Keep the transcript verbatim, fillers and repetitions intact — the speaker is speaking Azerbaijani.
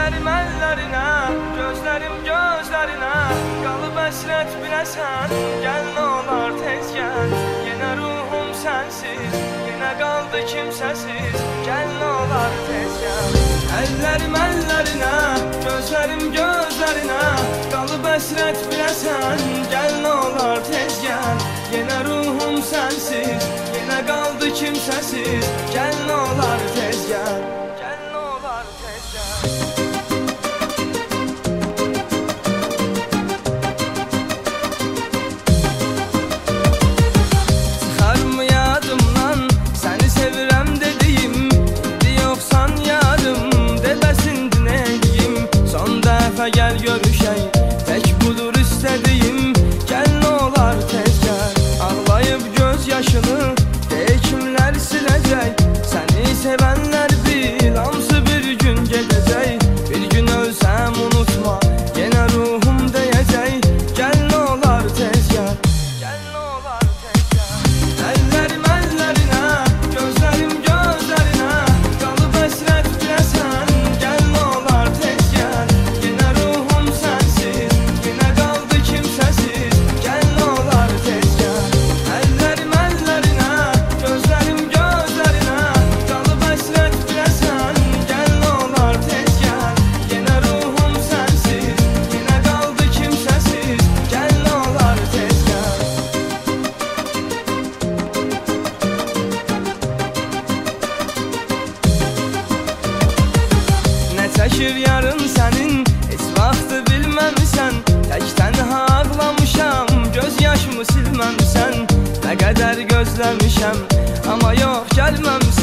Əllərim əllərinə, gözlərim gözlərinə, qalıb əsrət biləsən, gəl nə olar tez gəl. Yenə ruhum sənsiz, yenə qaldı kimsəsiz, gəl nə olar tez gəl. Əllərim əllərinə, gözlərim gözlərinə, qalıb əsrət biləsən, gəl nə olar tez gəl. Yenə ruhum sənsiz, yenə qaldı kimsəsiz, gəl nə olar tez gəl. Gəl nə olar tez gəl. Çıxarmı yadımdan səni sevirəm dediyim, indi yoxsan yarım, debəsindir neyim. Son dəfə gəl görüşək, tək budur istədiyim, gəl nə olar tez gəl. Ağlayıb göz yaşını de kimlər siləcək, səni sevənlər bil, hamısı bir gün gedəcək. Bir gün ölsəm unutma, yenə ruhum deyəcək, gəl nə olar tez gəl. Gəl nə olar tez gəl. Əllərim əllərinə, gözlərim gözlərinə, qalıb əsrət biləsən, gəl nə olar tez gəl. Yenə ruhum sənsiz, yenə qaldı kimsəsiz, gəl nə olar tez gəl. Əllərim əllərinə, gözlərim gözlərinə, qalıb əsrət biləsən, gəl nə olar tez gəl. Yenə ruhum sənsiz, yenə qaldı kimsəsiz, gəl nə olar tez gəl. Nə çəkir yarın sənin, heç vaxtı bilməmisən, tək tənha ağlamışam, göz yaşımı silməmisən. Nə qədər gözləmişəm, amma yox gəlməmisən.